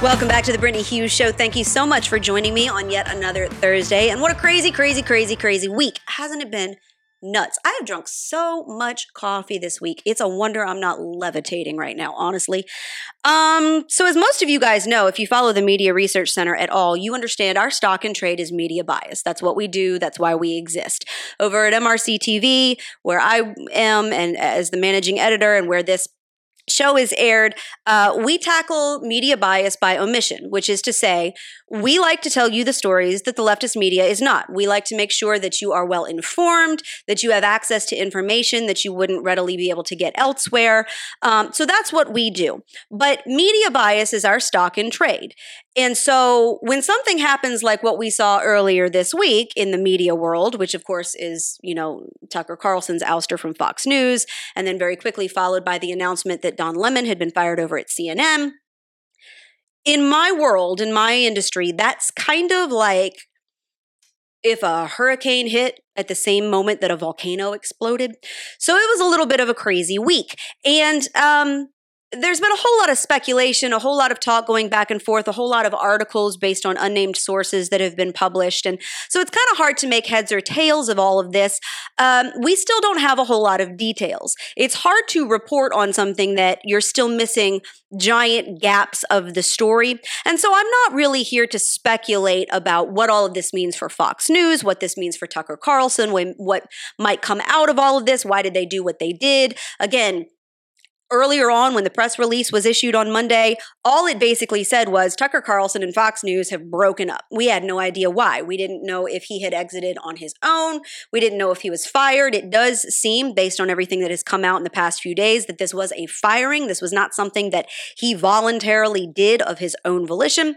Welcome back to the Brittany Hughes Show. Thank you so much for joining me on yet another Thursday. And what a crazy week. Hasn't it been nuts? I have drunk so much coffee this week. It's a wonder I'm not levitating right now, honestly. So as most of you guys know, if you follow the Media Research Center at all, you understand our stock and trade is media bias. That's what we do. That's why we exist. Over at MRC TV, where I am and as the managing editor and where this show is aired, we tackle media bias by omission, which is to say, we like to tell you the stories that the leftist media is not. We like to make sure that you are well informed, that you have access to information that you wouldn't readily be able to get elsewhere. So that's what we do. But media bias is our stock in trade. And so when something happens like what we saw earlier this week in the media world, which of course is, Tucker Carlson's ouster from Fox News, and then very quickly followed by the announcement that Don Lemon had been fired over at CNN. In my world, in my industry, that's kind of like if a hurricane hit at the same moment that a volcano exploded. So it was a little bit of a crazy week. And there's been a whole lot of speculation, a whole lot of talk going back and forth, a whole lot of articles based on unnamed sources that have been published. And so it's kind of hard to make heads or tails of all of this. We still don't have a whole lot of details. It's hard to report on something that you're still missing giant gaps of the story. And so I'm not really here to speculate about what all of this means for Fox News, what this means for Tucker Carlson, what might come out of all of this. Why did they do what they did? Again, earlier on, when the press release was issued on Monday, all it basically said was Tucker Carlson and Fox News have broken up. We had no idea why. We didn't know if he had exited on his own. We didn't know if he was fired. It does seem, based on everything that has come out in the past few days, that this was a firing. This was not something that he voluntarily did of his own volition.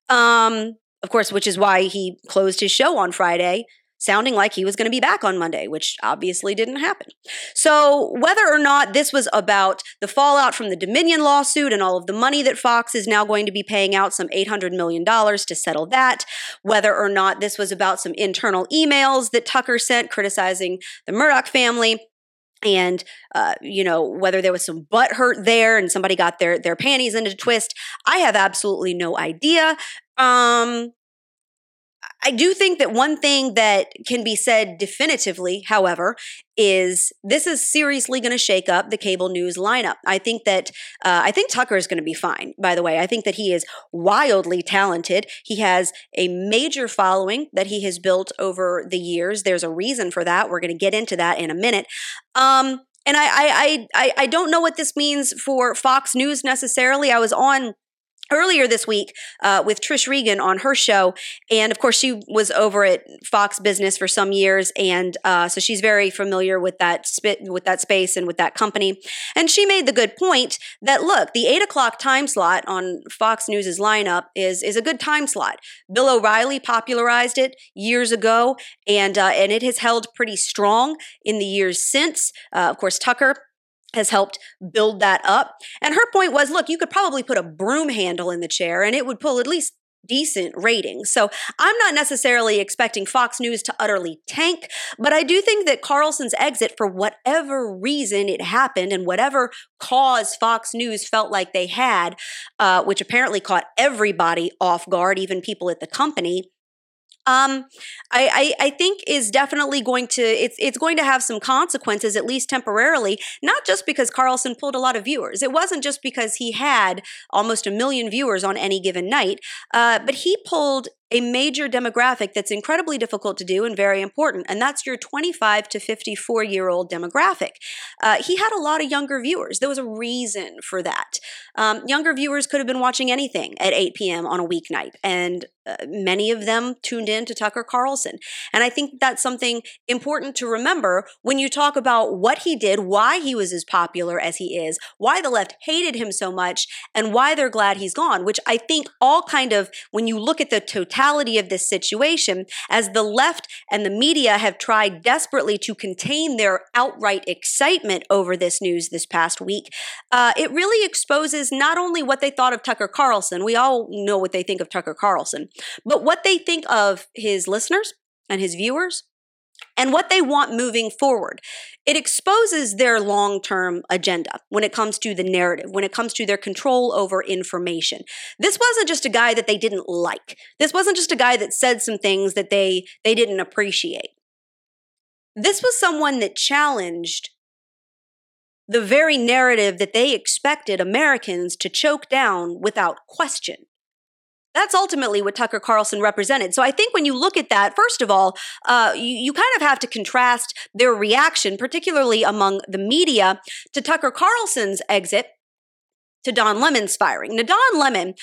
Of course, which is why he closed his show on Friday, sounding like he was going to be back on Monday, which obviously didn't happen. So whether or not this was about the fallout from the Dominion lawsuit and all of the money that Fox is now going to be paying out, some $800 million to settle that, whether or not this was about some internal emails that Tucker sent criticizing the Murdoch family, and, whether there was some butthurt there and somebody got their panties in a twist, I have absolutely no idea. I do think that one thing that can be said definitively, however, is this is seriously going to shake up the cable news lineup. I think Tucker is going to be fine, by the way. I think that he is wildly talented. He has a major following that he has built over the years. There's a reason for that. We're going to get into that in a minute. And I don't know what this means for Fox News necessarily. I was on earlier this week with Trish Regan on her show, and of course she was over at Fox Business for some years, and so she's very familiar with that space and with that company. And she made the good point that look, the 8:00 time slot on Fox News's lineup is a good time slot. Bill O'Reilly popularized it years ago, and it has held pretty strong in the years since. Of course, Tucker has helped build that up. And her point was, look, you could probably put a broom handle in the chair and it would pull at least decent ratings. So I'm not necessarily expecting Fox News to utterly tank, but I do think that Carlson's exit, for whatever reason it happened and whatever cause Fox News felt like they had, which apparently caught everybody off guard, even people at the company, I think is definitely going to, it's going to have some consequences, at least temporarily, not just because Carlson pulled a lot of viewers. It wasn't just because he had almost 1 million viewers on any given night, but he pulled a major demographic that's incredibly difficult to do and very important, and that's your 25 to 54-year-old demographic. He had a lot of younger viewers. There was a reason for that. Younger viewers could have been watching anything at 8 p.m. on a weeknight, and many of them tuned in to Tucker Carlson. And I think that's something important to remember when you talk about what he did, why he was as popular as he is, why the left hated him so much, and why they're glad he's gone, which I think all kind of, when you look at the totality of this situation, as the left and the media have tried desperately to contain their outright excitement over this news this past week, it really exposes not only what they thought of Tucker Carlson, we all know what they think of Tucker Carlson, but what they think of his listeners and his viewers and what they want moving forward. It exposes their long-term agenda when it comes to the narrative, when it comes to their control over information. This wasn't just a guy that they didn't like. This wasn't just a guy that said some things that they didn't appreciate. This was someone that challenged the very narrative that they expected Americans to choke down without question. That's ultimately what Tucker Carlson represented. So I think when you look at that, first of all, you kind of have to contrast their reaction, particularly among the media, to Tucker Carlson's exit to Don Lemon's firing. Now, Don Lemon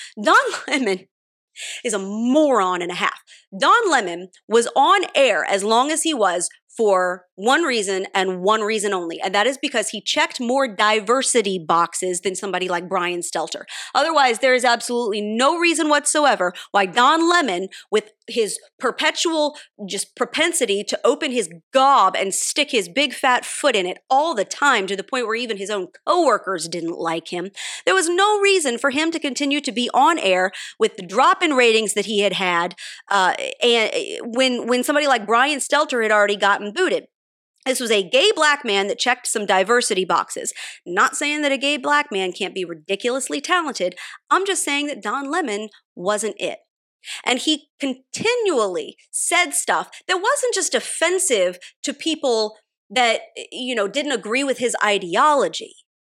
is a moron and a half. Don Lemon was on air as long as he was for one reason and one reason only, and that is because he checked more diversity boxes than somebody like Brian Stelter. Otherwise, there is absolutely no reason whatsoever why Don Lemon, with his perpetual just propensity to open his gob and stick his big fat foot in it all the time, to the point where even his own coworkers didn't like him, there was no reason for him to continue to be on air with the drop in ratings that he had and when somebody like Brian Stelter had already gotten booted. This was a gay black man that checked some diversity boxes. Not saying that a gay black man can't be ridiculously talented. I'm just saying that Don Lemon wasn't it. And he continually said stuff that wasn't just offensive to people that, didn't agree with his ideology.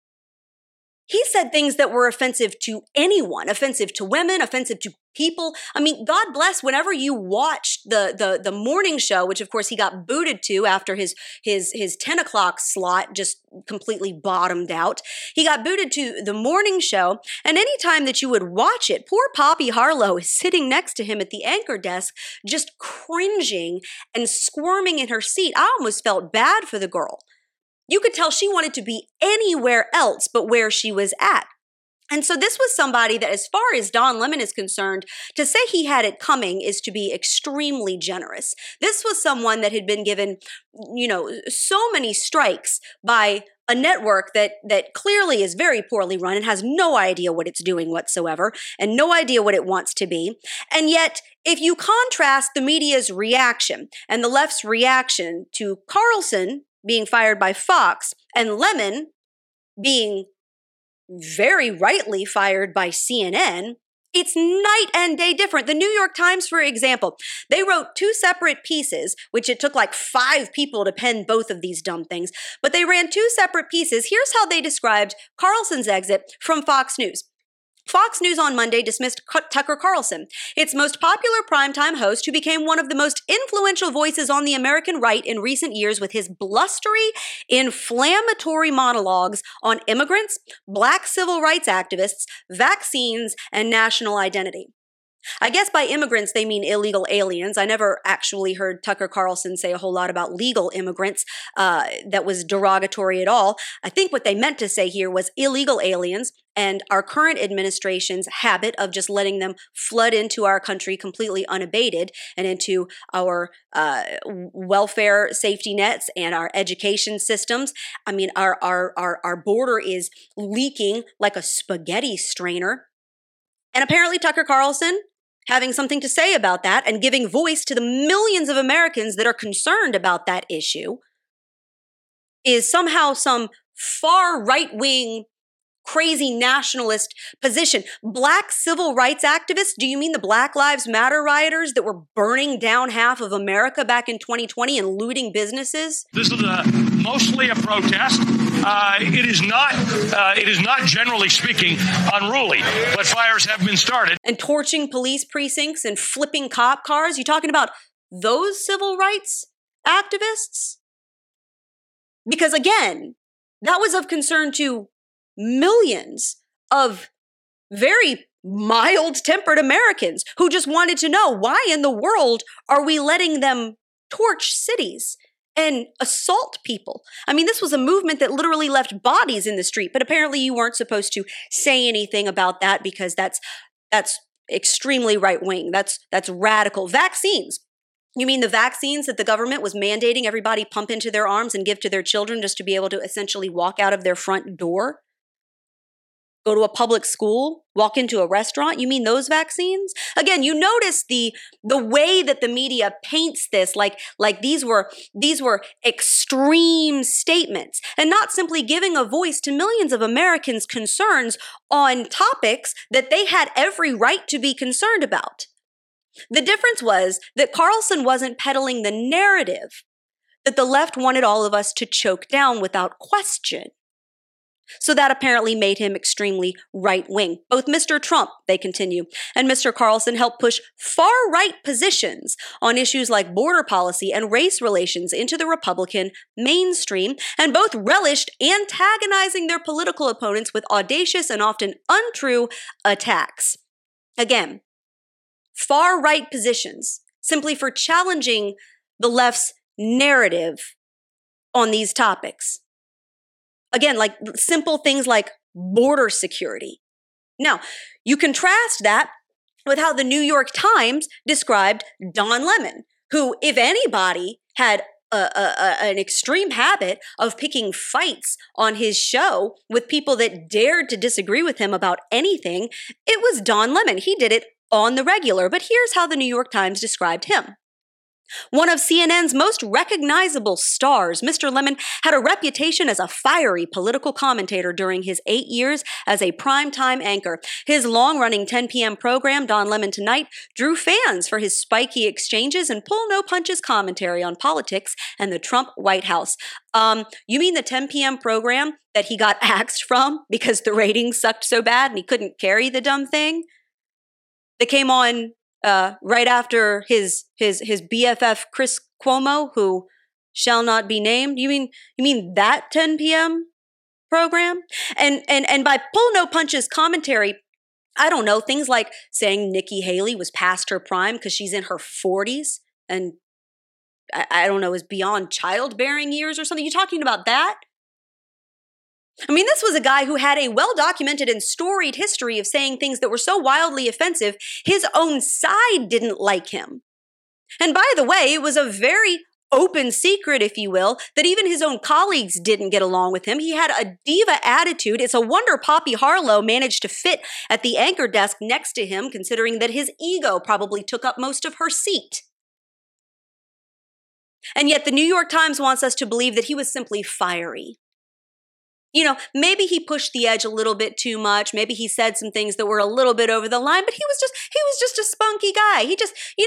He said things that were offensive to anyone, offensive to women, offensive to people. I mean, God bless, whenever you watched the morning show, which of course he got booted to after his 10 o'clock slot just completely bottomed out. He got booted to the morning show, and anytime that you would watch it, poor Poppy Harlow is sitting next to him at the anchor desk, just cringing and squirming in her seat. I almost felt bad for the girl. You could tell she wanted to be anywhere else but where she was at. And so this was somebody that, as far as Don Lemon is concerned, to say he had it coming is to be extremely generous. This was someone that had been given, so many strikes by a network that clearly is very poorly run and has no idea what it's doing whatsoever and no idea what it wants to be. And yet, if you contrast the media's reaction and the left's reaction to Carlson being fired by Fox and Lemon being very rightly fired by CNN, it's night and day different. The New York Times, for example, they wrote 2 separate pieces, which it took like 5 people to pen both of these dumb things, but they ran 2 separate pieces. Here's how they described Carlson's exit from Fox News. Fox News on Monday dismissed Tucker Carlson, its most popular primetime host, who became one of the most influential voices on the American right in recent years with his blustery, inflammatory monologues on immigrants, black civil rights activists, vaccines, and national identity. I guess by immigrants, they mean illegal aliens. I never actually heard Tucker Carlson say a whole lot about legal immigrants that was derogatory at all. I think what they meant to say here was illegal aliens and our current administration's habit of just letting them flood into our country completely unabated and into our welfare safety nets and our education systems. I mean, our border is leaking like a spaghetti strainer. And apparently Tucker Carlson, having something to say about that and giving voice to the millions of Americans that are concerned about that issue, is somehow some far right-wing, crazy nationalist position. Black civil rights activists? Do you mean the Black Lives Matter rioters that were burning down half of America back in 2020 and looting businesses? This is mostly a protest. It is not generally speaking unruly, but fires have been started. And torching police precincts and flipping cop cars? You talking about those civil rights activists? Because again, that was of concern to millions of very mild-tempered Americans who just wanted to know, why in the world are we letting them torch cities and assault people? I mean, this was a movement that literally left bodies in the street, but apparently you weren't supposed to say anything about that because that's extremely right-wing. That's radical. Vaccines. You mean the vaccines that the government was mandating everybody pump into their arms and give to their children just to be able to essentially walk out of their front door? go to a public school, walk into a restaurant? You mean those vaccines? Again, you notice the way that the media paints this like these were extreme statements and not simply giving a voice to millions of Americans' concerns on topics that they had every right to be concerned about. The difference was that Carlson wasn't peddling the narrative that the left wanted all of us to choke down without question. So that apparently made him extremely right-wing. Both Mr. Trump, they continue, and Mr. Carlson helped push far-right positions on issues like border policy and race relations into the Republican mainstream, and both relished antagonizing their political opponents with audacious and often untrue attacks. Again, far-right positions simply for challenging the left's narrative on these topics. Again, like simple things like border security. Now, you contrast that with how the New York Times described Don Lemon, who, if anybody had an extreme habit of picking fights on his show with people that dared to disagree with him about anything, it was Don Lemon. He did it on the regular, but here's how the New York Times described him. One of CNN's most recognizable stars, Mr. Lemon had a reputation as a fiery political commentator during his 8 years as a primetime anchor. His long-running 10 p.m. program, Don Lemon Tonight, drew fans for his spiky exchanges and pull-no-punches commentary on politics and the Trump White House. You mean the 10 p.m. program that he got axed from because the ratings sucked so bad and he couldn't carry the dumb thing? That came on right after his BFF Chris Cuomo, who shall not be named. You mean that 10 p.m. program? And by pull no punches commentary, I don't know, things like saying Nikki Haley was past her prime because she's in her 40s and I don't know, is beyond childbearing years or something. You talking about that? I mean, this was a guy who had a well-documented and storied history of saying things that were so wildly offensive, his own side didn't like him. And by the way, it was a very open secret, if you will, that even his own colleagues didn't get along with him. He had a diva attitude. It's a wonder Poppy Harlow managed to fit at the anchor desk next to him, considering that his ego probably took up most of her seat. And yet the New York Times wants us to believe that he was simply fiery. You know, maybe he pushed the edge a little bit too much. Maybe he said some things that were a little bit over the line, but he was just a spunky guy. He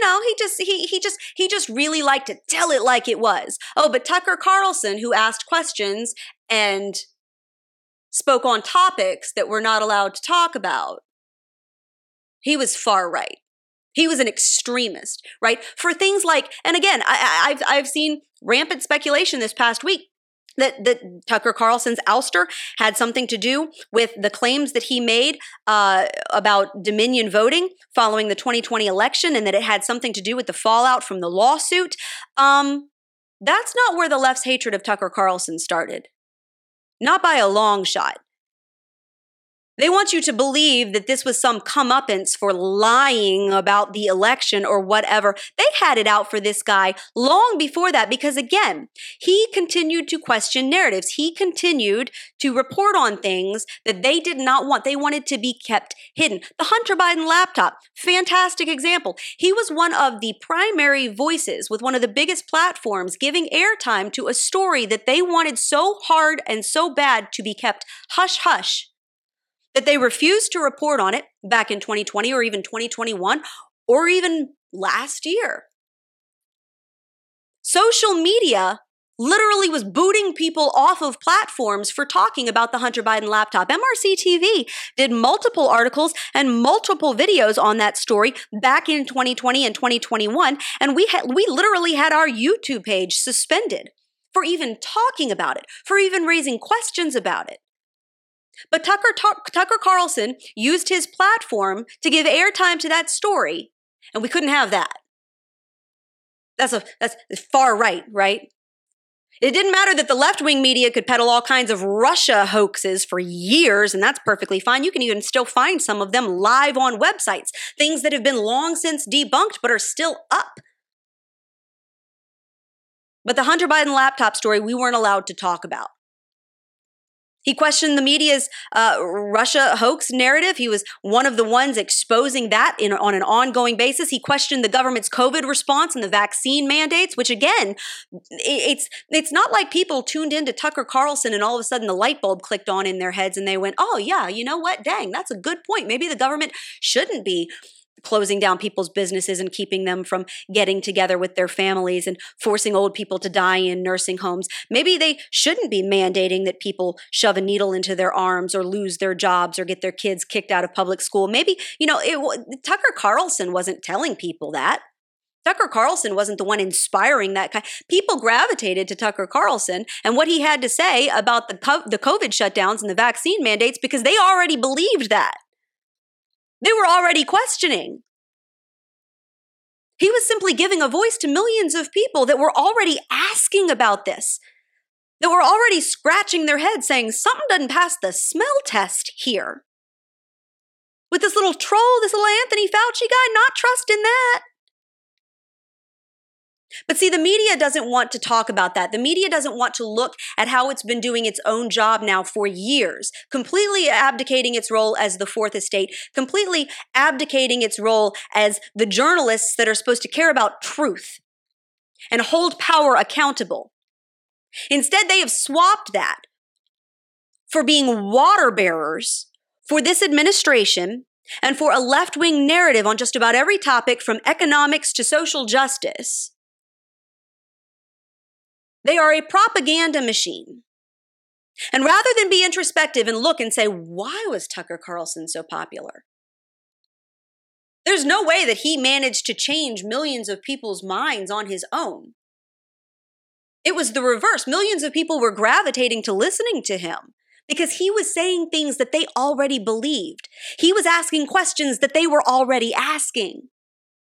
just really liked to tell it like it was. Oh, but Tucker Carlson, who asked questions and spoke on topics that we're not allowed to talk about, he was far right. He was an extremist, right? For things like, and again, I've seen rampant speculation this past week that Tucker Carlson's ouster had something to do with the claims that he made about Dominion voting following the 2020 election, and that it had something to do with the fallout from the lawsuit. That's not where the left's hatred of Tucker Carlson started. Not by a long shot. They want you to believe that this was some comeuppance for lying about the election or whatever. They had it out for this guy long before that because, again, he continued to question narratives. He continued to report on things that they did not want. They wanted to be kept hidden. The Hunter Biden laptop, fantastic example. He was one of the primary voices with one of the biggest platforms giving airtime to a story that they wanted so hard and so bad to be kept hush-hush, that they refused to report on it back in 2020 or even 2021 or even last year. Social media literally was booting people off of platforms for talking about the Hunter Biden laptop. MRC TV did multiple articles and multiple videos on that story back in 2020 and 2021, and we literally had our YouTube page suspended for even talking about it, for even raising questions about it. But Tucker Carlson used his platform to give airtime to that story, and we couldn't have that. That's far right, right? It didn't matter that the left-wing media could peddle all kinds of Russia hoaxes for years, and that's perfectly fine. You can even still find some of them live on websites, things that have been long since debunked but are still up. But the Hunter Biden laptop story we weren't allowed to talk about. He questioned the media's Russia hoax narrative. He was one of the ones exposing that on an ongoing basis. He questioned the government's COVID response and the vaccine mandates, which again, it's not like people tuned into Tucker Carlson and all of a sudden the light bulb clicked on in their heads and they went, oh yeah, you know what? Dang, that's a good point. Maybe the government shouldn't be closing down people's businesses and keeping them from getting together with their families and forcing old people to die in nursing homes. Maybe they shouldn't be mandating that people shove a needle into their arms or lose their jobs or get their kids kicked out of public school. Maybe, Tucker Carlson wasn't telling people that. Tucker Carlson wasn't the one inspiring that kind. People gravitated to Tucker Carlson and what he had to say about the COVID shutdowns and the vaccine mandates because they already believed that. They were already questioning. He was simply giving a voice to millions of people that were already asking about this, that were already scratching their heads saying, something doesn't pass the smell test here. With this little troll, this little Anthony Fauci guy, not trusting that. But see, the media doesn't want to talk about that. The media doesn't want to look at how it's been doing its own job now for years, completely abdicating its role as the fourth estate, completely abdicating its role as the journalists that are supposed to care about truth and hold power accountable. Instead, they have swapped that for being water bearers for this administration and for a left-wing narrative on just about every topic from economics to social justice. They are a propaganda machine. And rather than be introspective and look and say, why was Tucker Carlson so popular? There's no way that he managed to change millions of people's minds on his own. It was the reverse. Millions of people were gravitating to listening to him because he was saying things that they already believed. He was asking questions that they were already asking.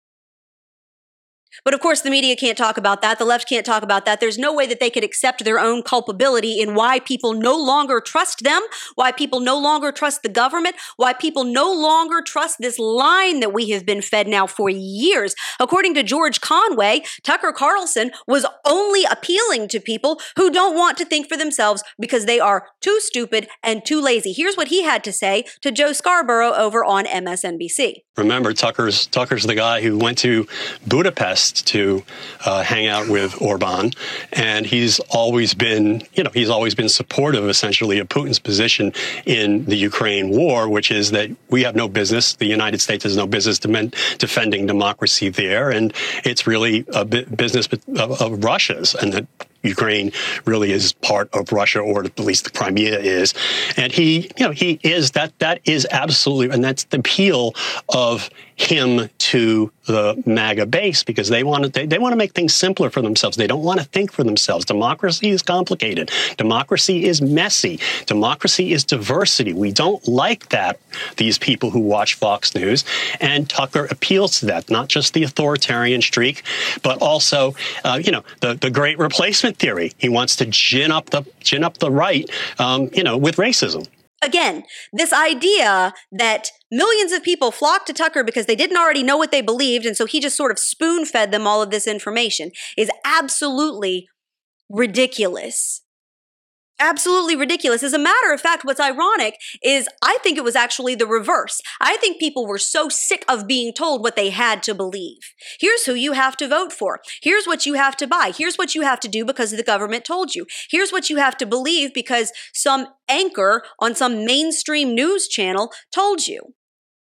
But of course, the media can't talk about that. The left can't talk about that. There's no way that they could accept their own culpability in why people no longer trust them, why people no longer trust the government, why people no longer trust this line that we have been fed now for years. According to George Conway, Tucker Carlson was only appealing to people who don't want to think for themselves because they are too stupid and too lazy. Here's what he had to say to Joe Scarborough over on MSNBC. Remember, Tucker's the guy who went to Budapest to hang out with Orban, and he's always been supportive, essentially, of Putin's position in the Ukraine war, which is that we have no business, the United States has no business defending democracy there, and it's really a business of Russia's, and that Ukraine really is part of Russia, or at least the Crimea is. And he is that is absolutely, and that's the appeal of him to the MAGA base, because they want to make things simpler for themselves. They don't want to think for themselves. Democracy is complicated. Democracy is messy. Democracy is diversity. We don't like that, these people who watch Fox News. And Tucker appeals to that, not just the authoritarian streak, but also, the great replacement theory. He wants to gin up the right, with racism. Again, this idea that millions of people flocked to Tucker because they didn't already know what they believed, and so he just sort of spoon-fed them all of this information, is absolutely ridiculous. Absolutely ridiculous. As a matter of fact, what's ironic is I think it was actually the reverse. I think people were so sick of being told what they had to believe. Here's who you have to vote for. Here's what you have to buy. Here's what you have to do because the government told you. Here's what you have to believe because some anchor on some mainstream news channel told you.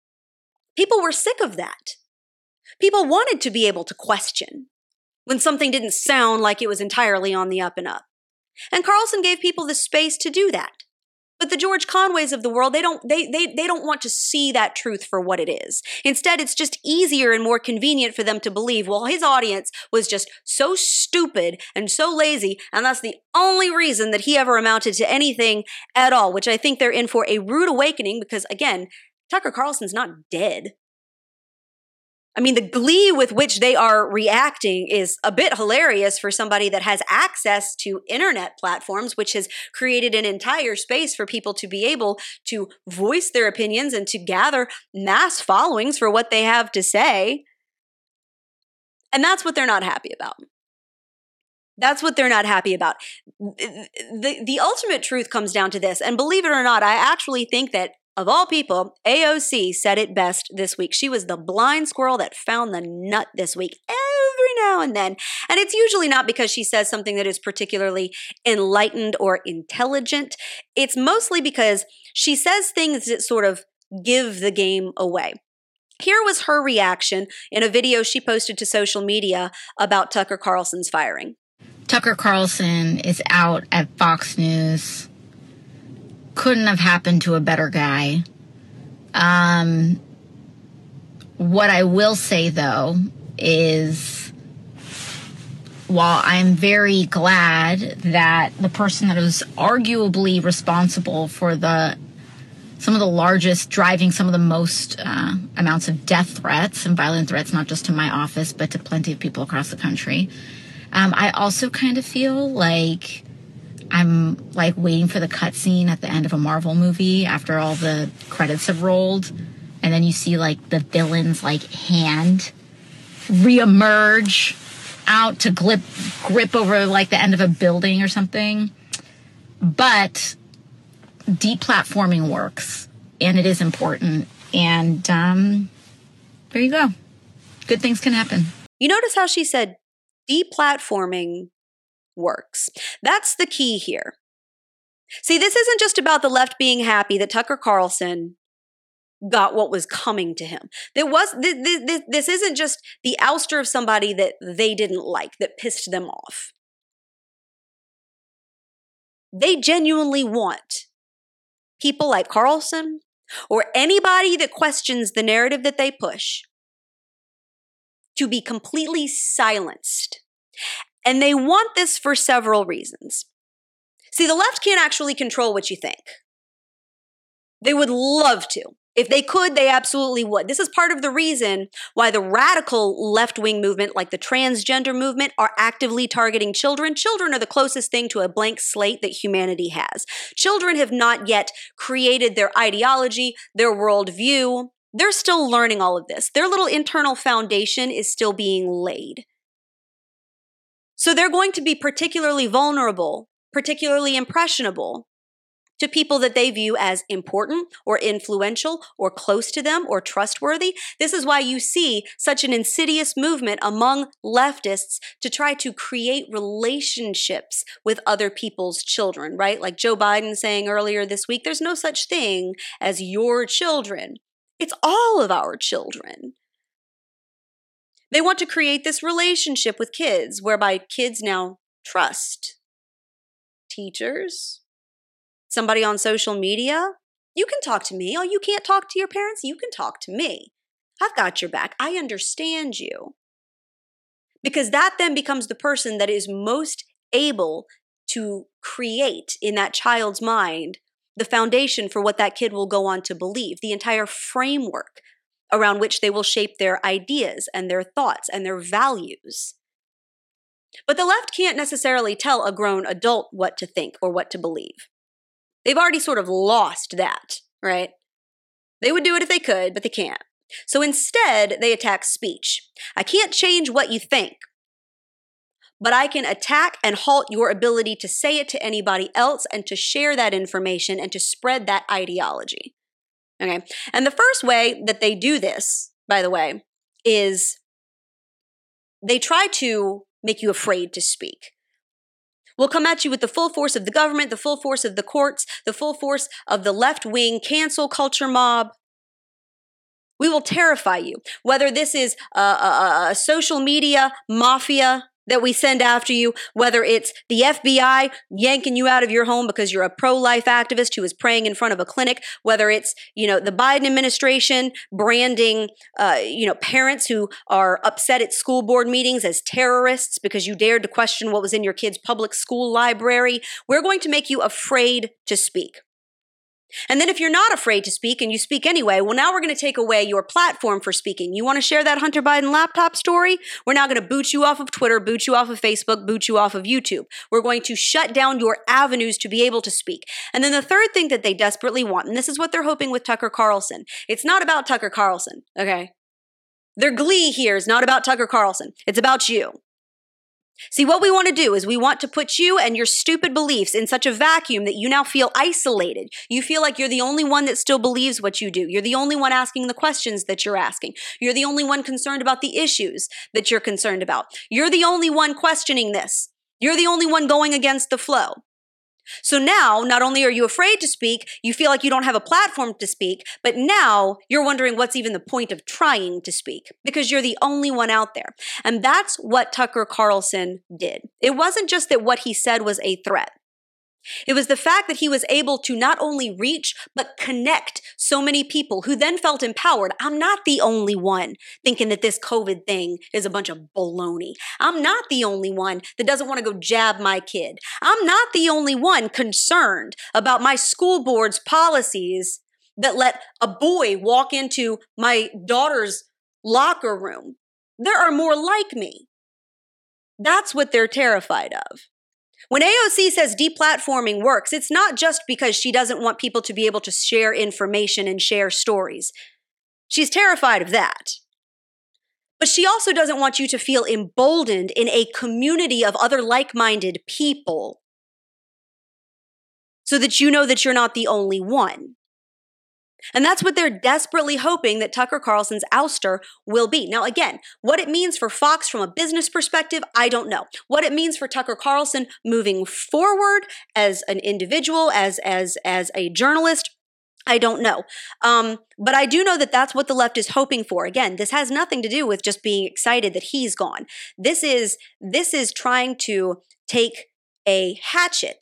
People were sick of that. People wanted to be able to question when something didn't sound like it was entirely on the up and up. And Carlson gave people the space to do that. But the George Conways of the world, they don't want to see that truth for what it is. Instead, it's just easier and more convenient for them to believe, well, his audience was just so stupid and so lazy, and that's the only reason that he ever amounted to anything at all, which I think they're in for a rude awakening because, again, Tucker Carlson's not dead. I mean, the glee with which they are reacting is a bit hilarious for somebody that has access to internet platforms, which has created an entire space for people to be able to voice their opinions and to gather mass followings for what they have to say. And that's what they're not happy about. That's what they're not happy about. The ultimate truth comes down to this. And believe it or not, I actually think that of all people, AOC said it best this week. She was the blind squirrel that found the nut this week every now and then. And it's usually not because she says something that is particularly enlightened or intelligent. It's mostly because she says things that sort of give the game away. Here was her reaction in a video she posted to social media about Tucker Carlson's firing. Tucker Carlson is out at Fox News. Couldn't have happened to a better guy. What I will say, though, is while I'm very glad that the person that was arguably responsible for some of the largest, driving some of the most amounts of death threats and violent threats, not just to my office, but to plenty of people across the country, I also kind of feel like I'm like waiting for the cutscene at the end of a Marvel movie after all the credits have rolled. And then you see like the villain's like hand reemerge out to grip over like the end of a building or something. But deplatforming works, and it is important. And there you go. Good things can happen. You notice how she said deplatforming works. That's the key here. See, this isn't just about the left being happy that Tucker Carlson got what was coming to him. This isn't just the ouster of somebody that they didn't like, that pissed them off. They genuinely want people like Carlson or anybody that questions the narrative that they push to be completely silenced. And they want this for several reasons. See, the left can't actually control what you think. They would love to. If they could, they absolutely would. This is part of the reason why the radical left-wing movement, like the transgender movement, are actively targeting children. Children are the closest thing to a blank slate that humanity has. Children have not yet created their ideology, their worldview. They're still learning all of this. Their little internal foundation is still being laid. So they're going to be particularly vulnerable, particularly impressionable to people that they view as important or influential or close to them or trustworthy. This is why you see such an insidious movement among leftists to try to create relationships with other people's children, right? Like Joe Biden saying earlier this week, there's no such thing as your children. It's all of our children. They want to create this relationship with kids whereby kids now trust teachers, somebody on social media. You can talk to me. Oh, you can't talk to your parents? You can talk to me. I've got your back. I understand you. Because that then becomes the person that is most able to create in that child's mind the foundation for what that kid will go on to believe, the entire framework around which they will shape their ideas and their thoughts and their values. But the left can't necessarily tell a grown adult what to think or what to believe. They've already sort of lost that, right? They would do it if they could, but they can't. So instead, they attack speech. I can't change what you think, but I can attack and halt your ability to say it to anybody else and to share that information and to spread that ideology. Okay. And the first way that they do this, by the way, is they try to make you afraid to speak. We'll come at you with the full force of the government, the full force of the courts, the full force of the left-wing cancel culture mob. We will terrify you. Whether this is a social media mafia that we send after you, whether it's the FBI yanking you out of your home because you're a pro-life activist who is praying in front of a clinic, whether it's, the Biden administration branding, parents who are upset at school board meetings as terrorists because you dared to question what was in your kid's public school library. We're going to make you afraid to speak. And then if you're not afraid to speak and you speak anyway, well, now we're going to take away your platform for speaking. You want to share that Hunter Biden laptop story? We're now going to boot you off of Twitter, boot you off of Facebook, boot you off of YouTube. We're going to shut down your avenues to be able to speak. And then the third thing that they desperately want, and this is what they're hoping with Tucker Carlson. It's not about Tucker Carlson, okay? Their glee here is not about Tucker Carlson. It's about you. See, what we want to do is we want to put you and your stupid beliefs in such a vacuum that you now feel isolated. You feel like you're the only one that still believes what you do. You're the only one asking the questions that you're asking. You're the only one concerned about the issues that you're concerned about. You're the only one questioning this. You're the only one going against the flow. So now, not only are you afraid to speak, you feel like you don't have a platform to speak, but now you're wondering what's even the point of trying to speak because you're the only one out there. And that's what Tucker Carlson did. It wasn't just that what he said was a threat. It was the fact that he was able to not only reach, but connect so many people who then felt empowered. I'm not the only one thinking that this COVID thing is a bunch of baloney. I'm not the only one that doesn't want to go jab my kid. I'm not the only one concerned about my school board's policies that let a boy walk into my daughter's locker room. There are more like me. That's what they're terrified of. When AOC says deplatforming works, it's not just because she doesn't want people to be able to share information and share stories. She's terrified of that. But she also doesn't want you to feel emboldened in a community of other like-minded people so that you know that you're not the only one. And that's what they're desperately hoping that Tucker Carlson's ouster will be. Now, again, what it means for Fox from a business perspective, I don't know. What it means for Tucker Carlson moving forward as an individual, as a journalist, I don't know. But I do know that that's what the left is hoping for. Again, this has nothing to do with just being excited that he's gone. This is trying to take a hatchet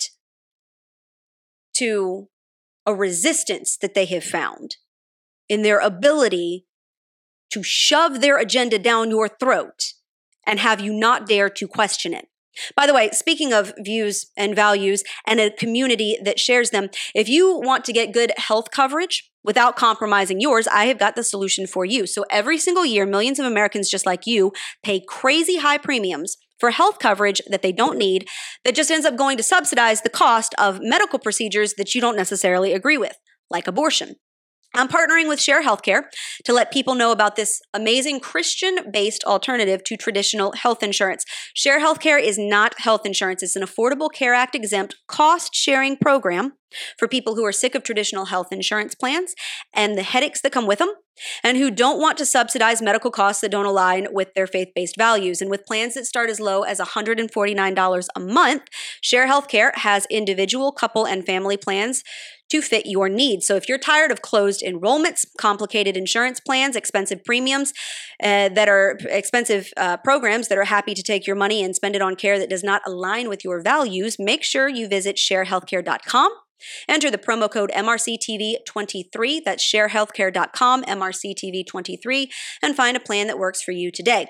to a resistance that they have found in their ability to shove their agenda down your throat and have you not dare to question it. By the way, speaking of views and values and a community that shares them, if you want to get good health coverage without compromising yours, I have got the solution for you. So every single year, millions of Americans just like you pay crazy high premiums for health coverage that they don't need, that just ends up going to subsidize the cost of medical procedures that you don't necessarily agree with, like abortion. I'm partnering with Share Healthcare to let people know about this amazing Christian-based alternative to traditional health insurance. Share Healthcare is not health insurance. It's an Affordable Care Act exempt cost-sharing program for people who are sick of traditional health insurance plans and the headaches that come with them, and who don't want to subsidize medical costs that don't align with their faith-based values. And with plans that start as low as $149 a month, Share Healthcare has individual, couple, and family plans to fit your needs. So if you're tired of closed enrollments, complicated insurance plans, expensive premiums that are expensive programs that are happy to take your money and spend it on care that does not align with your values, make sure you visit sharehealthcare.com. Enter the promo code MRCTV23, that's sharehealthcare.com, MRCTV23, and find a plan that works for you today.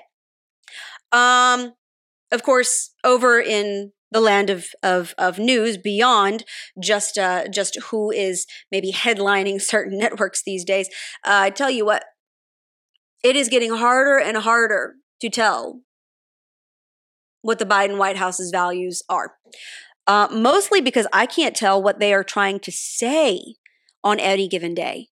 Of course, over in the land of news beyond just who is maybe headlining certain networks these days, I tell you what, it is getting harder and harder to tell what the Biden White House's values are. Mostly because I can't tell what they are trying to say on any given day.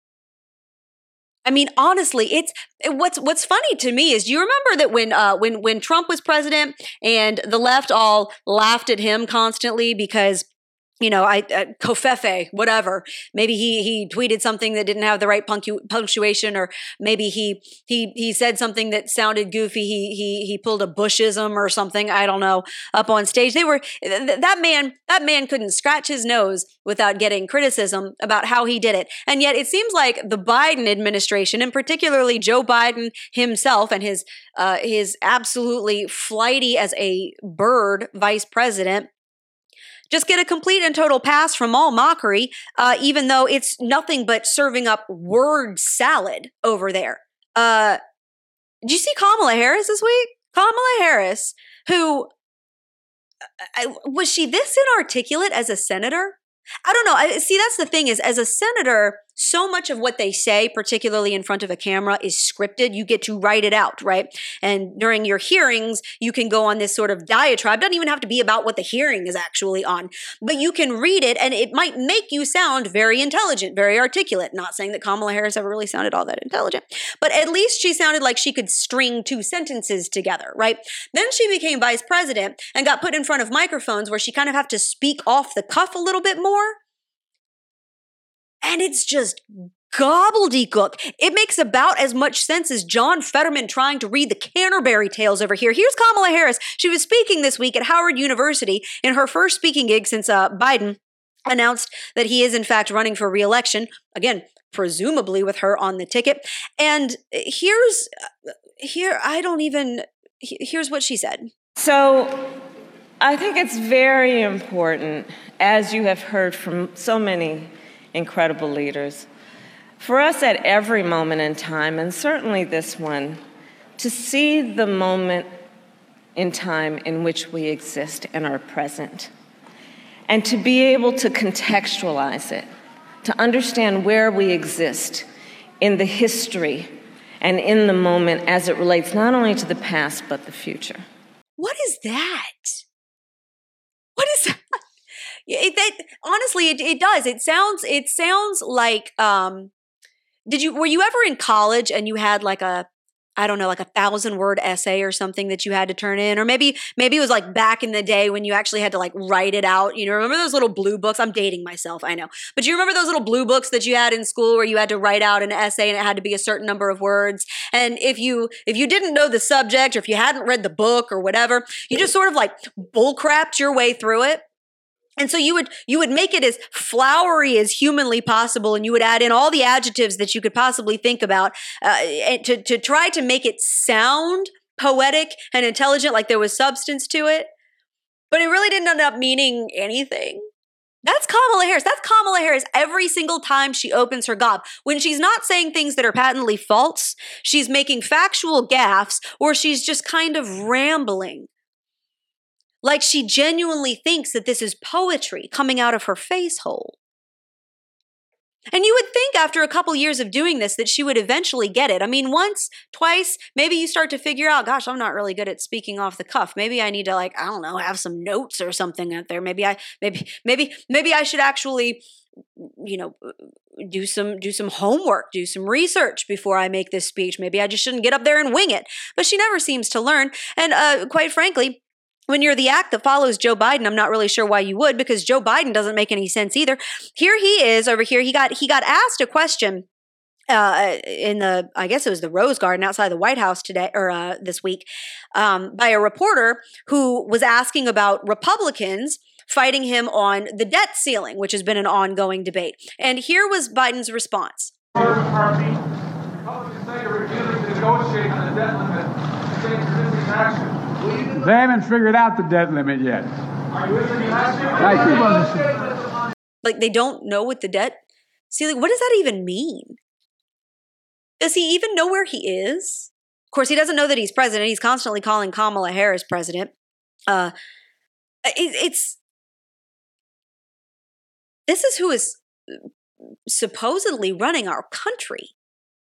I mean, honestly, what's funny to me is, do you remember that when Trump was president and the left all laughed at him constantly because, you know, Covfefe, whatever. Maybe he tweeted something that didn't have the right punctuation, or maybe he said something that sounded goofy. He pulled a Bushism or something, I don't know, up on stage. That man couldn't scratch his nose without getting criticism about how he did it. And yet it seems like the Biden administration, and particularly Joe Biden himself and his absolutely flighty as a bird vice president, just get a complete and total pass from all mockery, even though it's nothing but serving up word salad over there. Did you see Kamala Harris this week? Kamala Harris, who, was she this inarticulate as a senator? I don't know. See, that's the thing is, as a senator, so much of what they say, particularly in front of a camera, is scripted. You get to write it out, right? And during your hearings, you can go on this sort of diatribe. It doesn't even have to be about what the hearing is actually on, but you can read it and it might make you sound very intelligent, very articulate. Not saying that Kamala Harris ever really sounded all that intelligent, but at least she sounded like she could string two sentences together, right? Then she became vice president and got put in front of microphones where she kind of have to speak off the cuff a little bit more. And it's just gobbledygook. It makes about as much sense as John Fetterman trying to read the Canterbury Tales over here. Here's Kamala Harris. She was speaking this week at Howard University in her first speaking gig since Biden announced that he is in fact running for re-election. Again, presumably with her on the ticket. And here's what she said. So I think it's very important, as you have heard from so many incredible leaders, for us at every moment in time, and certainly this one, to see the moment in time in which we exist and are present, and to be able to contextualize it, to understand where we exist in the history and in the moment as it relates not only to the past, but the future. What is that? What is that? Honestly, it does. It sounds like, were you ever in college and you had like a 1,000-word essay or something that you had to turn in? Or maybe it was like back in the day when you actually had to like write it out. You know, remember those little blue books? I'm dating myself, I know. But do you remember those little blue books that you had in school where you had to write out an essay and it had to be a certain number of words? And if you didn't know the subject or if you hadn't read the book or whatever, you just sort of like bullcrapped your way through it. And so you would make it as flowery as humanly possible, and you would add in all the adjectives that you could possibly think about to try to make it sound poetic and intelligent, like there was substance to it. But it really didn't end up meaning anything. That's Kamala Harris. That's Kamala Harris every single time she opens her gob. When she's not saying things that are patently false, she's making factual gaffes, or she's just kind of rambling. Like she genuinely thinks that this is poetry coming out of her face hole. And you would think after a couple years of doing this that she would eventually get it. I mean, once, twice, maybe you start to figure out, gosh, I'm not really good at speaking off the cuff. Maybe I need to have some notes or something out there. Maybe I should actually, do some homework, do some research before I make this speech. Maybe I just shouldn't get up there and wing it. But she never seems to learn. And quite frankly, when you're the act that follows Joe Biden, I'm not really sure why you would, because Joe Biden doesn't make any sense either. Here he is over here. He got asked a question in I guess it was the Rose Garden outside the White House today or this week by a reporter who was asking about Republicans fighting him on the debt ceiling, which has been an ongoing debate. And here was Biden's response. Republicans say you're refusing to negotiate on the debt limit. Saying resisting action. They haven't figured out the debt limit yet. Are you listening to that? Like they don't know what the debt ceiling, what does that even mean? Does he even know where he is? Of course, he doesn't know that he's president. He's constantly calling Kamala Harris president. This is who is supposedly running our country.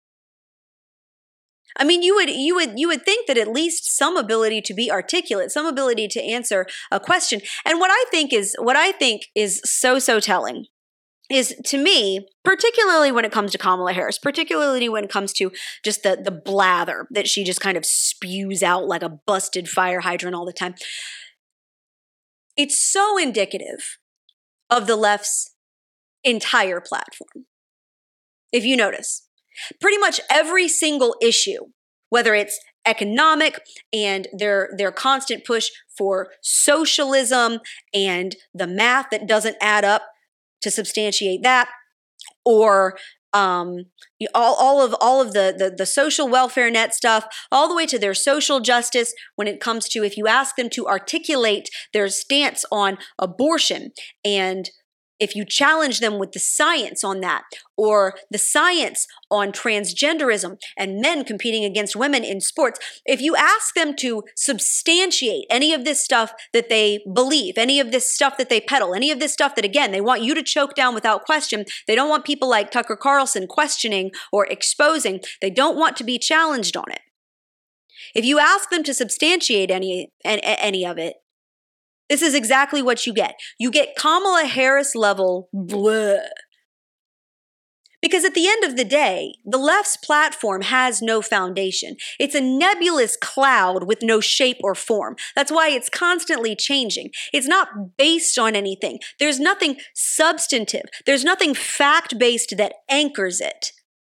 I mean, you would think that at least some ability to be articulate, some ability to answer a question. And what I think is so telling is, to me, particularly when it comes to Kamala Harris, particularly when it comes to just the blather that she just kind of spews out like a busted fire hydrant all the time. It's so indicative of the left's entire platform. If you notice, pretty much every single issue, whether it's economic and their constant push for socialism and the math that doesn't add up to substantiate that, or all of the social welfare net stuff, all the way to their social justice when it comes to if you ask them to articulate their stance on abortion and if you challenge them with the science on that, or the science on transgenderism and men competing against women in sports, if you ask them to substantiate any of this stuff that they believe, any of this stuff that they peddle, any of this stuff that, again, they want you to choke down without question, they don't want people like Tucker Carlson questioning or exposing, they don't want to be challenged on it. If you ask them to substantiate any of it, this is exactly what you get. You get Kamala Harris level blah. Because at the end of the day, the left's platform has no foundation. It's a nebulous cloud with no shape or form. That's why it's constantly changing. It's not based on anything. There's nothing substantive. There's nothing fact-based that anchors it.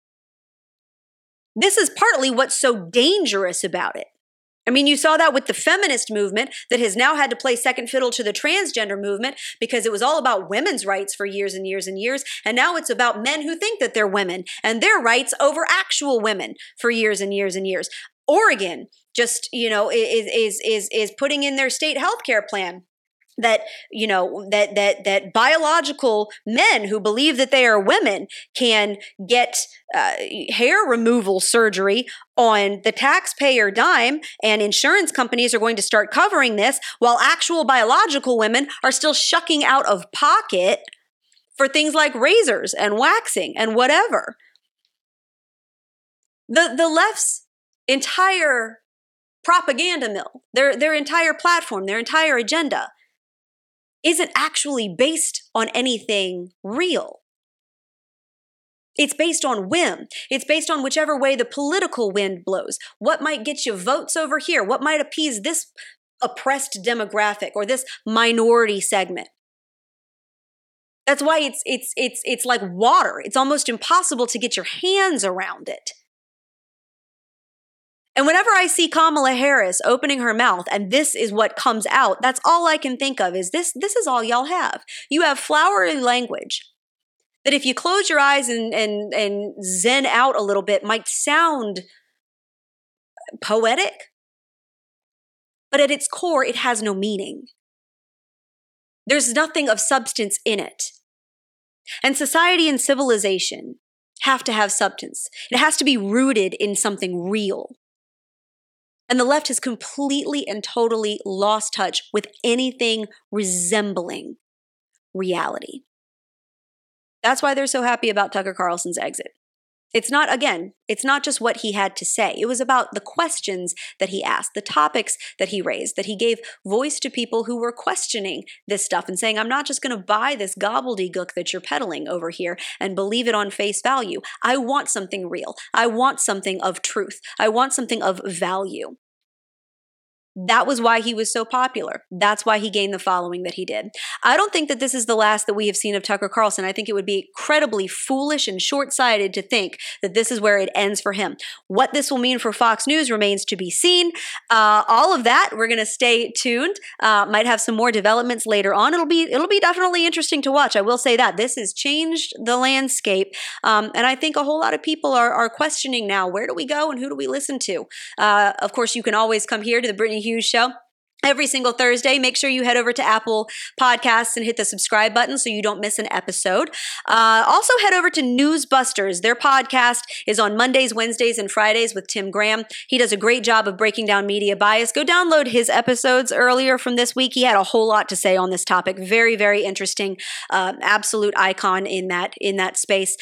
This is partly what's so dangerous about it. I mean, you saw that with the feminist movement that has now had to play second fiddle to the transgender movement because it was all about women's rights for years and years and years. And now it's about men who think that they're women and their rights over actual women for years and years and years. Oregon just, is putting in their state healthcare plan that, that biological men who believe that they are women can get hair removal surgery on the taxpayer dime, and insurance companies are going to start covering this, while actual biological women are still shucking out of pocket for things like razors and waxing and whatever. The left's entire propaganda mill, their entire platform, their entire agenda isn't actually based on anything real. It's based on whim. It's based on whichever way the political wind blows. What might get you votes over here? What might appease this oppressed demographic or this minority segment? That's why it's like water. It's almost impossible to get your hands around it. And whenever I see Kamala Harris opening her mouth and this is what comes out, that's all I can think of is this is all y'all have. You have flowery language that if you close your eyes and zen out a little bit might sound poetic, but at its core, it has no meaning. There's nothing of substance in it. And society and civilization have to have substance. It has to be rooted in something real. And the left has completely and totally lost touch with anything resembling reality. That's why they're so happy about Tucker Carlson's exit. It's not just what he had to say. It was about the questions that he asked, the topics that he raised, that he gave voice to people who were questioning this stuff and saying, I'm not just going to buy this gobbledygook that you're peddling over here and believe it on face value. I want something real. I want something of truth. I want something of value. That was why he was so popular. That's why he gained the following that he did. I don't think that this is the last that we have seen of Tucker Carlson. I think it would be incredibly foolish and short-sighted to think that this is where it ends for him. What this will mean for Fox News remains to be seen. All of that, we're going to stay tuned. Might have some more developments later on. It'll be definitely interesting to watch. I will say that this has changed the landscape, and I think a whole lot of people are questioning now, where do we go and who do we listen to? Of course, you can always come here to the Brittany Hughes Show every single Thursday. Make sure you head over to Apple Podcasts and hit the subscribe button so you don't miss an episode. Also head over to Newsbusters. Their podcast is on Mondays, Wednesdays, and Fridays with Tim Graham. He does a great job of breaking down media bias. Go download his episodes earlier from this week. He had a whole lot to say on this topic. Very, very interesting. Absolute icon in that space.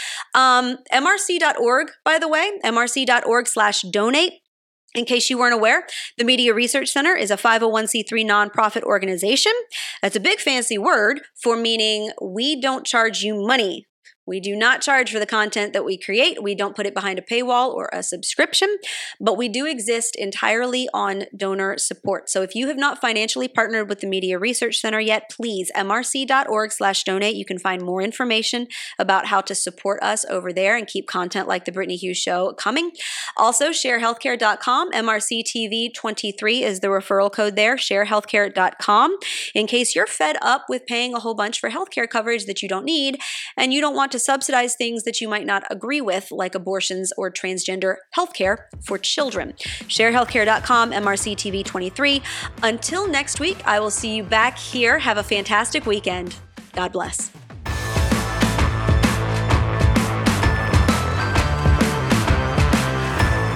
MRC.org, by the way, mrc.org/donate. In case you weren't aware, the Media Research Center is a 501c3 nonprofit organization. That's a big fancy word for meaning we don't charge you money. We do not charge for the content that we create. We don't put it behind a paywall or a subscription, but we do exist entirely on donor support. So if you have not financially partnered with the Media Research Center yet, please, mrc.org/donate. You can find more information about how to support us over there and keep content like The Brittany Hughes Show coming. Also, sharehealthcare.com, MRCTV23 is the referral code there, sharehealthcare.com. In case you're fed up with paying a whole bunch for healthcare coverage that you don't need and you don't want to subsidize things that you might not agree with, like abortions or transgender healthcare for children. Sharehealthcare.com, MRCTV23. Until next week, I will see you back here. Have a fantastic weekend. God bless.